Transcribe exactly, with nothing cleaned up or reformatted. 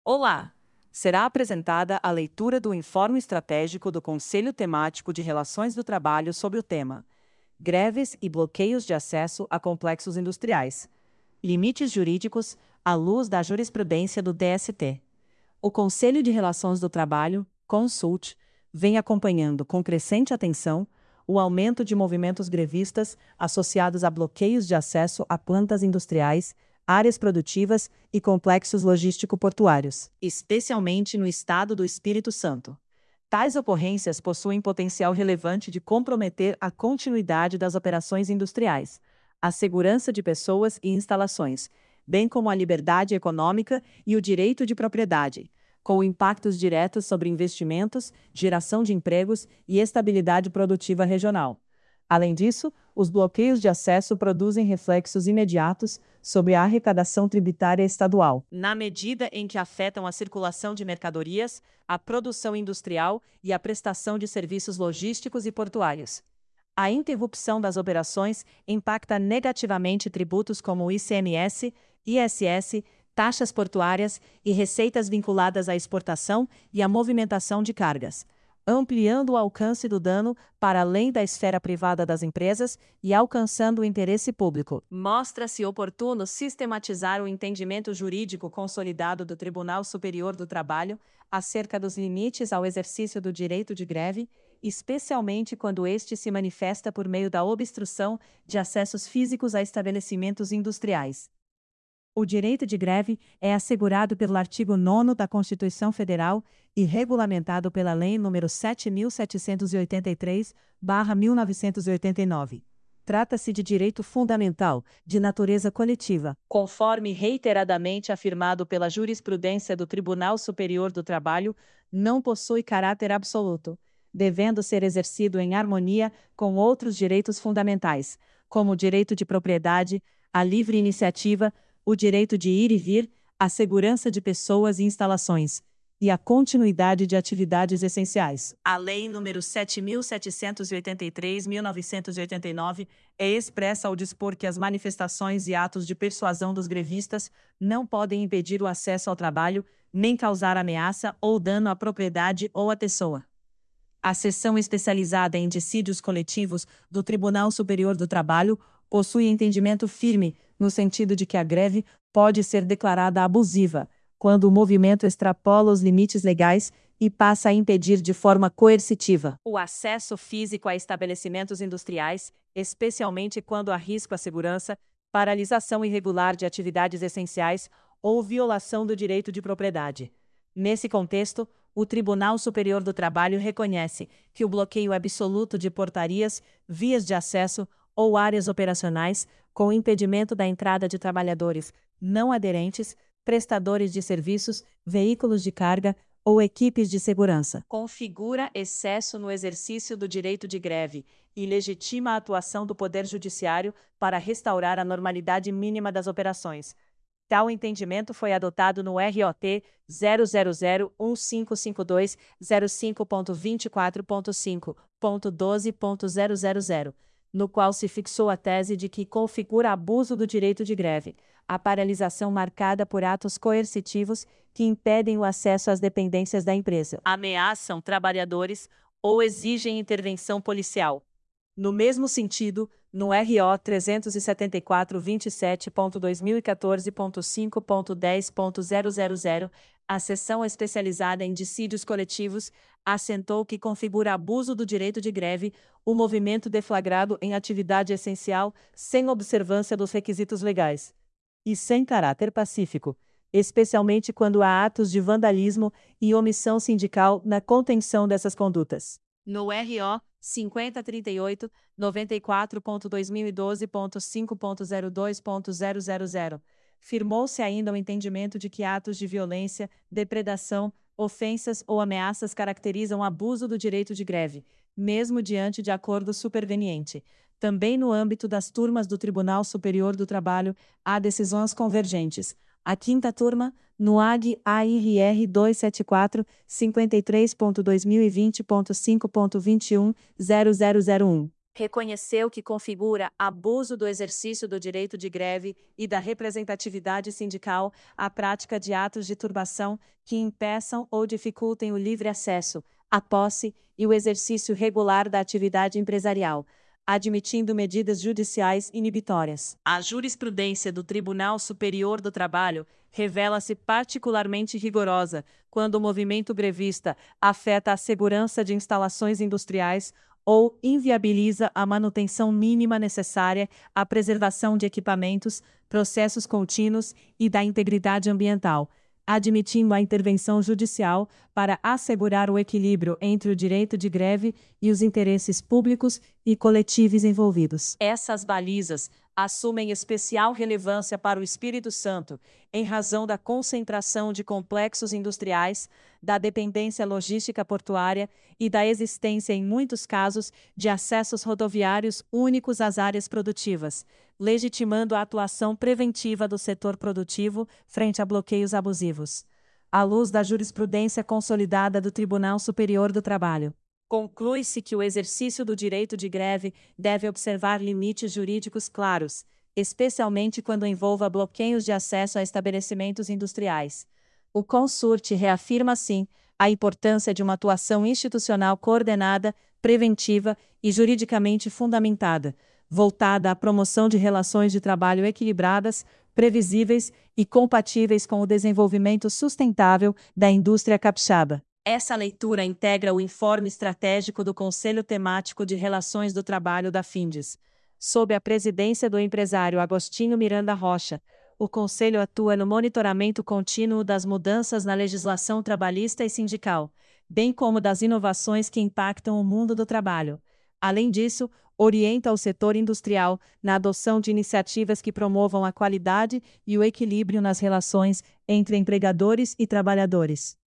Olá! Será apresentada a leitura do Informe Estratégico do Conselho Temático de Relações do Trabalho sobre o tema Greves e bloqueios de acesso a complexos industriais. Limites jurídicos à luz da jurisprudência do D S T. O Conselho de Relações do Trabalho, Consult, vem acompanhando com crescente atenção o aumento de movimentos grevistas associados a bloqueios de acesso a plantas industriais, áreas produtivas e complexos logístico-portuários, especialmente no estado do Espírito Santo. Tais ocorrências possuem potencial relevante de comprometer a continuidade das operações industriais, a segurança de pessoas e instalações, bem como a liberdade econômica e o direito de propriedade, com impactos diretos sobre investimentos, geração de empregos e estabilidade produtiva regional. Além disso, os bloqueios de acesso produzem reflexos imediatos sobre a arrecadação tributária estadual, na medida em que afetam a circulação de mercadorias, a produção industrial e a prestação de serviços logísticos e portuários. A interrupção das operações impacta negativamente tributos como o I C M S, I S S, taxas portuárias e receitas vinculadas à exportação e à movimentação de cargas, ampliando o alcance do dano para além da esfera privada das empresas e alcançando o interesse público. Mostra-se oportuno sistematizar o entendimento jurídico consolidado do Tribunal Superior do Trabalho acerca dos limites ao exercício do direito de greve, especialmente quando este se manifesta por meio da obstrução de acessos físicos a estabelecimentos industriais. O direito de greve é assegurado pelo artigo nono da Constituição Federal e regulamentado pela Lei nº sete mil setecentos e oitenta e três, barra mil novecentos e oitenta e nove. Trata-se de direito fundamental, de natureza coletiva, conforme reiteradamente afirmado pela jurisprudência do Tribunal Superior do Trabalho, não possui caráter absoluto, devendo ser exercido em harmonia com outros direitos fundamentais, como o direito de propriedade, a livre iniciativa, o direito de ir e vir, a segurança de pessoas e instalações, e a continuidade de atividades essenciais. A Lei nº sete mil setecentos e oitenta e três, mil novecentos e oitenta e nove é expressa ao dispor que as manifestações e atos de persuasão dos grevistas não podem impedir o acesso ao trabalho, nem causar ameaça ou dano à propriedade ou à pessoa. A seção especializada em dissídios coletivos do Tribunal Superior do Trabalho possui entendimento firme no sentido de que a greve pode ser declarada abusiva, quando o movimento extrapola os limites legais e passa a impedir de forma coercitiva o acesso físico a estabelecimentos industriais, especialmente quando há risco à segurança, paralisação irregular de atividades essenciais ou violação do direito de propriedade. Nesse contexto, o Tribunal Superior do Trabalho reconhece que o bloqueio absoluto de portarias, vias de acesso ou áreas operacionais, com impedimento da entrada de trabalhadores não aderentes, prestadores de serviços, veículos de carga ou equipes de segurança, configura excesso no exercício do direito de greve e legitima a atuação do Poder Judiciário para restaurar a normalidade mínima das operações. Tal entendimento foi adotado no R O T zero zero zero um cinco cinco dois zero cinco ponto vinte e quatro ponto cinco ponto doze ponto zero zero zero, no qual se fixou a tese de que configura abuso do direito de greve, a paralisação marcada por atos coercitivos que impedem o acesso às dependências da empresa, ameaçam trabalhadores ou exigem intervenção policial. No mesmo sentido, no R O trezentos e setenta e quatro, vinte e sete ponto dois mil e quatorze ponto cinco ponto dez ponto zero zero zero, a seção especializada em dissídios coletivos assentou que configura abuso do direito de greve o movimento deflagrado em atividade essencial sem observância dos requisitos legais e sem caráter pacífico, especialmente quando há atos de vandalismo e omissão sindical na contenção dessas condutas. No R O cinquenta trinta e oito, noventa e quatro ponto dois mil e doze ponto cinco ponto zero dois ponto zero zero zero, firmou-se ainda o entendimento de que atos de violência, depredação, ofensas ou ameaças caracterizam abuso do direito de greve, mesmo diante de acordo superveniente. Também no âmbito das turmas do Tribunal Superior do Trabalho, há decisões convergentes. A quinta turma, no A G A R R duzentos e setenta e quatro, cinquenta e três ponto dois mil e vinte ponto cinco ponto vinte e um, zero zero zero um. reconheceu que configura abuso do exercício do direito de greve e da representatividade sindical a prática de atos de turbação que impeçam ou dificultem o livre acesso, a posse e o exercício regular da atividade empresarial, admitindo medidas judiciais inibitórias. A jurisprudência do Tribunal Superior do Trabalho revela-se particularmente rigorosa quando o movimento grevista afeta a segurança de instalações industriais ou inviabiliza a manutenção mínima necessária à preservação de equipamentos, processos contínuos e da integridade ambiental, admitindo a intervenção judicial para assegurar o equilíbrio entre o direito de greve e os interesses públicos e coletivos envolvidos. Essas balizas assumem especial relevância para o Espírito Santo, em razão da concentração de complexos industriais, da dependência logística portuária e da existência, em muitos casos, de acessos rodoviários únicos às áreas produtivas, legitimando a atuação preventiva do setor produtivo frente a bloqueios abusivos. À luz da jurisprudência consolidada do Tribunal Superior do Trabalho, conclui-se que o exercício do direito de greve deve observar limites jurídicos claros, especialmente quando envolva bloqueios de acesso a estabelecimentos industriais. O Consurte reafirma, assim, a importância de uma atuação institucional coordenada, preventiva e juridicamente fundamentada, voltada à promoção de relações de trabalho equilibradas, previsíveis e compatíveis com o desenvolvimento sustentável da indústria capixaba. Essa leitura integra o informe estratégico do Conselho Temático de Relações do Trabalho da Findes. Sob a presidência do empresário Agostinho Miranda Rocha, o Conselho atua no monitoramento contínuo das mudanças na legislação trabalhista e sindical, bem como das inovações que impactam o mundo do trabalho. Além disso, orienta o setor industrial na adoção de iniciativas que promovam a qualidade e o equilíbrio nas relações entre empregadores e trabalhadores.